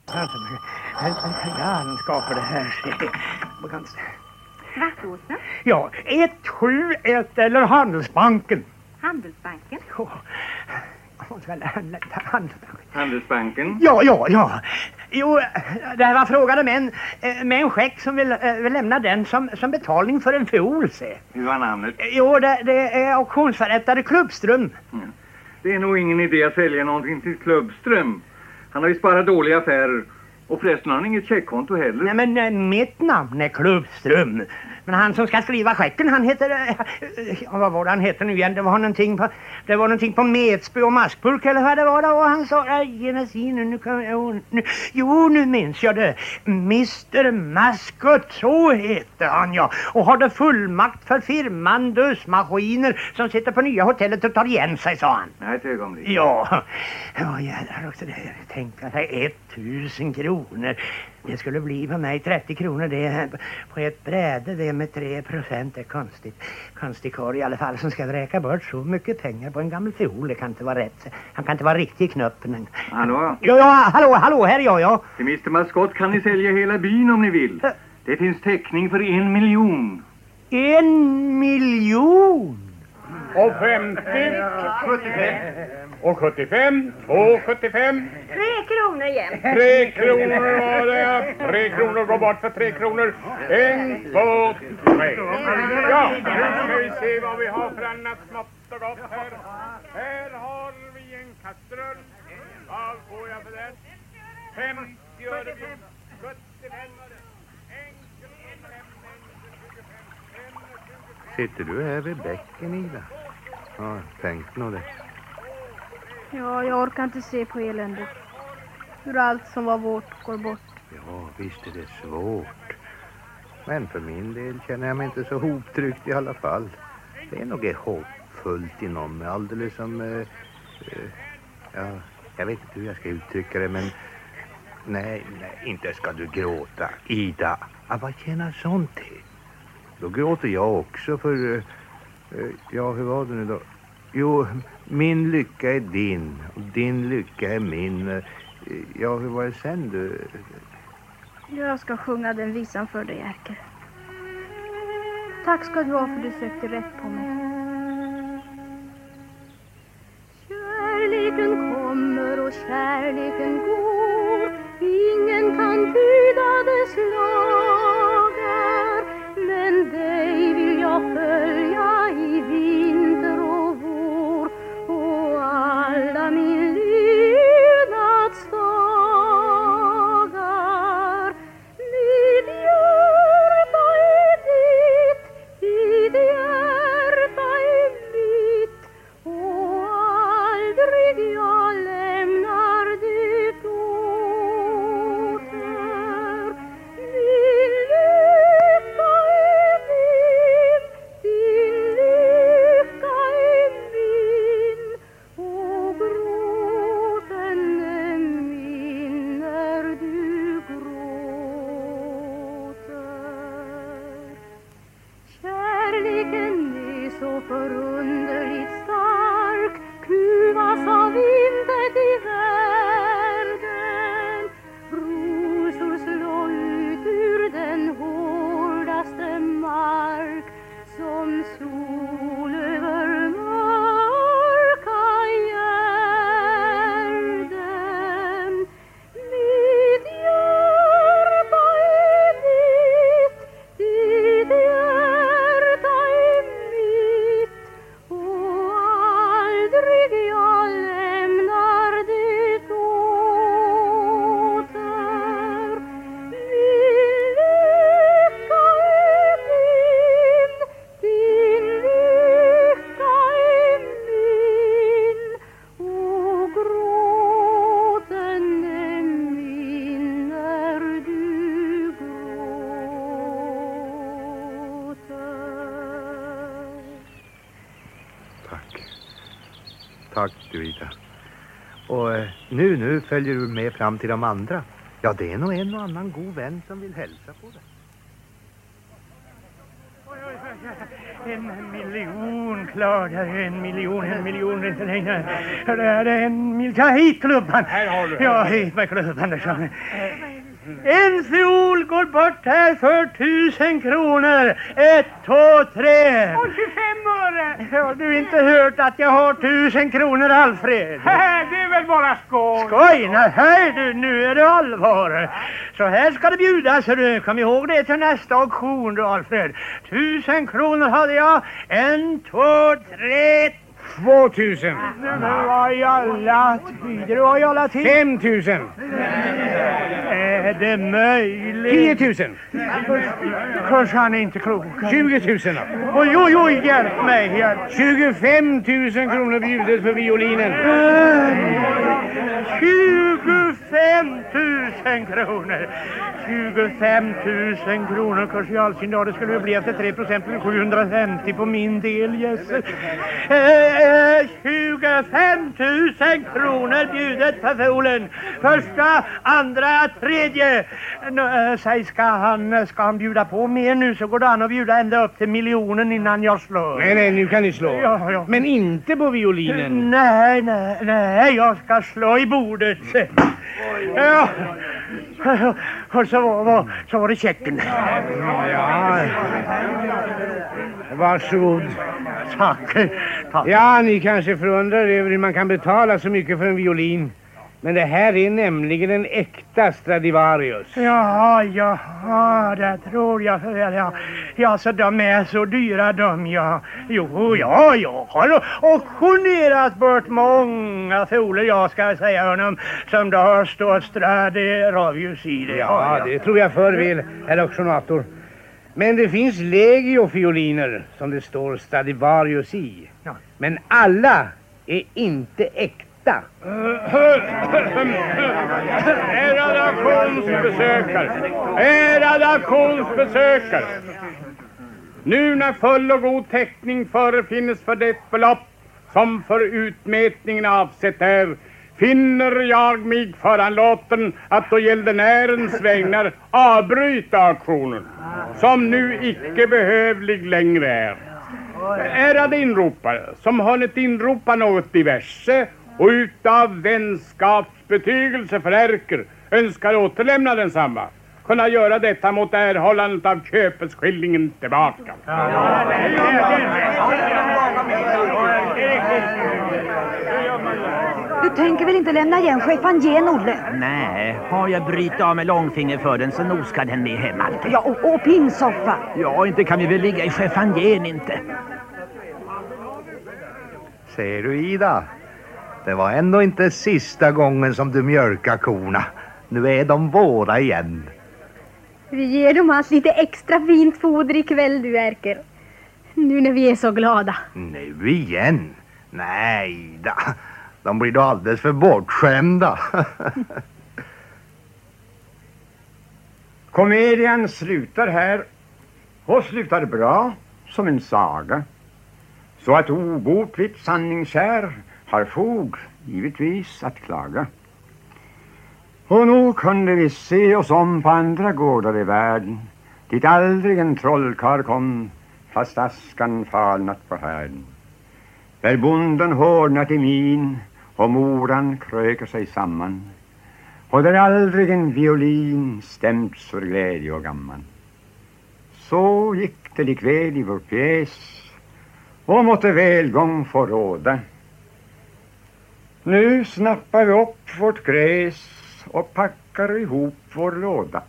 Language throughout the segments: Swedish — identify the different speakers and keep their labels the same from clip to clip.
Speaker 1: Galenskap det här.
Speaker 2: Svartåsen?
Speaker 1: Ja, 171 eller Handelsbanken.
Speaker 2: Handelsbanken?
Speaker 3: Handelsbanken?
Speaker 1: Ja. Jo, det var frågan om med en check som vill lämna den som betalning för en fiol, se.
Speaker 3: Hur var namnet?
Speaker 1: Jo, det är auktionsförrättare Klubbström.
Speaker 3: Mm. Det är nog ingen idé att sälja någonting till Klubbström. Han har ju sparat dåliga affärer. Och förresten har han inget checkkonto heller.
Speaker 1: Nej, men mitt namn är Klubbström. Men han som ska skriva checken, han heter... vad var det han heter nu igen? Det var någonting på Metsby och Maskburk eller vad det var då. Och han sa... nu minns jag det. Mr. Maskot, så heter han, ja. Och hade fullmakt för firman Dödsmaskiner som sitter på nya hotellet och tar igen sig, sa han.
Speaker 3: Nej, ett ögonblick.
Speaker 1: Ja, jävlar också det. Tänka sig 1000 kronor. Det skulle bli på mig 30 kronor det på ett bräde, det med 3%. Det är konstig korr i alla fall som ska räka bort så mycket pengar på en gammal fiol. Det kan inte vara rätt. Han kan inte vara riktigt knöppen.
Speaker 3: Hallå?
Speaker 1: Ja, hallå, här är jag.
Speaker 3: Till Mr. Maskott kan ni sälja hela byn om ni vill. Det finns täckning för 1 miljon.
Speaker 1: 1 miljon?
Speaker 4: Och 50, 75 och 75, 2,75.
Speaker 2: 3 kronor igen.
Speaker 4: 3 kronor var det. 3 kronor går bort för 3 kronor. 1, 2, 3. Ja, nu ska vi se vad vi har för annat smått och gott här. Här har vi en kastrull. Vad får jag för den? 50 öre. 75 öre.
Speaker 5: Sitter du här vid bäcken, Ida? Ja, tänk nog det.
Speaker 6: Ja, jag orkar inte se på eländet. Hur allt som var vårt går bort.
Speaker 5: Ja, visst är det svårt. Men för min del känner jag mig inte så hoptryckt i alla fall. Det är nog hoppfullt inom mig, alldeles som... jag vet inte hur jag ska uttrycka det, men... Nej, inte ska du gråta, Ida. Vad tjänar sånt till? Då gråter jag också för... hur var det nu då? Jo, min lycka är din och din lycka är min. Ja, hur var det sen du?
Speaker 6: Jag ska sjunga den visan för dig, Erker. Tack ska du ha för du sökte rätt på mig. Kärleken kommer och kärleken går. Ingen kan tyda dess lagar. Men dig vill jag följa i vinter och vår och alla min levnadsdagar. Mitt hjärta är ditt, ditt hjärta är mitt och aldrig jag lämnar ditt åter. Min lycka är din, din lycka är min och gråten är min när du gråter. Kärleken är så förunderligt stark, kuvas av intet i världen. Rosor slå ut ur den hårdaste mark som sol över mörka gärden. Mitt hjärta är ditt, ditt hjärta är mitt och aldrig jag lämnar ditt åter. Min lycka är din, din lycka är min och gråten är min när du gråter.
Speaker 5: Tack du, Ida. Och nu följer du med fram till de andra. Ja, det är nog en och annan god vän som vill hälsa på dig.
Speaker 4: Oj,
Speaker 1: 1 miljon, klar, 1 miljon, 1 miljon, inte längre. Det är 1 miljon, ta hit klubban.
Speaker 4: Här har du.
Speaker 1: Ja, hit med klubban. En fiol går bort här för 1000 kronor. 1, 2, 3.
Speaker 4: Och 25 öre.
Speaker 1: Har du inte hört att jag har 1000 kronor, Alfred?
Speaker 4: Det är väl bara skoj.
Speaker 1: Skoj? Nej du, nu är det allvar. Så här ska det bjudas, du. Kom ihåg det till nästa auktion, du, Alfred. 1000 kronor hade jag. 1, 2, 3.
Speaker 4: 2000.
Speaker 1: Nu var jag alla tider, nu var jag alla tider.
Speaker 4: 5000.
Speaker 1: Är det möjligt?
Speaker 4: 10 000.
Speaker 1: Kanske han är inte klok.
Speaker 4: 20 000.
Speaker 1: Oj, oj, oj, hjälp mig. Hjälp.
Speaker 4: 25 000 kronor bjudet för violinen.
Speaker 1: 25 000 kronor. 25 000 kronor. Kanske i all sin dag det skulle bli efter 3% eller 750 på min del, gäster. 25 000 kronor bjudet för fiolen. Första, andra, tredje. Säg, ska han bjuda på mer nu, så går det an att bjuda ända upp till miljonen innan jag slår.
Speaker 4: Nej, nu kan ni slå.
Speaker 1: Ja.
Speaker 4: Men inte på violinen.
Speaker 1: Nej, jag ska slå i bordet. Ja. Och så var det checken.
Speaker 4: Ja. Varsågod.
Speaker 1: Tack.
Speaker 4: Ja, ni kanske förundrar över hur man kan betala så mycket för en violin. Men det här är nämligen en äkta Stradivarius.
Speaker 1: Ja, det tror jag. Ja, så de är så dyra de, ja. Jo, jag har auktionerat bort många fioler, jag ska säga honom, som det har stått Stradivarius i det.
Speaker 4: Ja, det tror jag för väl, herr auktionator. Men det finns legio-fioliner som det står Stradivarius i. Ja. Men alla är inte äkta.
Speaker 7: Ärade konstbesökare. Nu när full och god täckning förefinnes för det belopp som för utmätningen avsett är, finner jag mig föranlåten att då gäldenärens vägnar avbryta auktionen, som nu icke behövlig längre är. Ärade inropare, som hunnit inropa något diverse och utav vänskapsbetygelse för Erker önskar återlämna densamma, kunna göra detta mot erhållandet av köpeskillingen tillbaka.
Speaker 2: Du tänker väl inte lämna igen chefangen, Olle?
Speaker 8: Nej, har jag brytt av med långfinger för den så nog ska den med hem alltid.
Speaker 2: Ja, och pinsoffa.
Speaker 8: Ja, inte kan vi väl ligga i chefangen inte.
Speaker 5: Ser du, Ida? Det var ändå inte sista gången som du mjölkar korna. Nu är de våra igen.
Speaker 6: Vi ger dem allt lite extra fint foder ikväll, du, Erker. Nu när vi är så glada.
Speaker 5: Nu igen? Nej, Ida. De blir då alldeles för bortskämda.
Speaker 9: Komedian slutar här och slutar bra som en saga. Så att obotligt sanningskär har fog givetvis att klaga. Och nog kunde vi se oss om på andra gårdar i världen, dit aldrig en trollkarl kom, fast askan falnat på härden. Där bonden hårdnat i min och moran kröker sig samman, och där aldrig en violin stämts för glädje och gamman. Så gick det likväl i vår pjäs, och måtte välgång få råda. Nu snappar vi upp vårt gräs och packar ihop vår låda.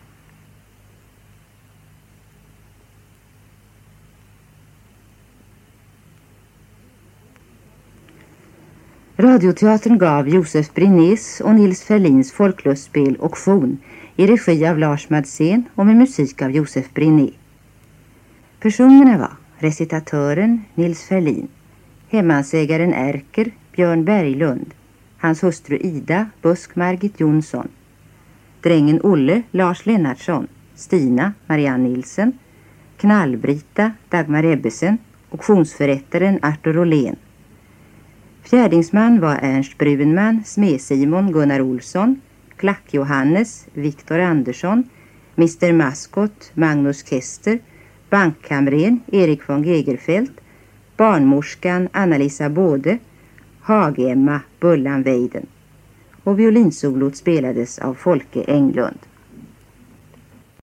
Speaker 10: Radioteatern gav Josef Brinés och Nils Ferlins folklustspel Auktion i regi av Lars Madsen och med musik av Josef Briné. Personerna var recitatören Nils Ferlin, hemmansägaren Erker Björn Berglund, hans hustru Ida Busk Margit Jonsson, drängen Olle Lars Lennartsson, Stina Marianne Nilsen, Knallbrita Dagmar Ebbesen, auktionsförrättaren Arthur Åhlén. Fjärdingsman var Ernst Brunman, Sme Simon Gunnar Olsson, Klack Johannes Viktor Andersson, Mr. Maskot Magnus Kester, bankkamren Erik von Gegerfeldt, barnmorskan Anna-Lisa Både, Hage-Emma Bullan Weiden. Och violinsolot spelades av Folke Englund.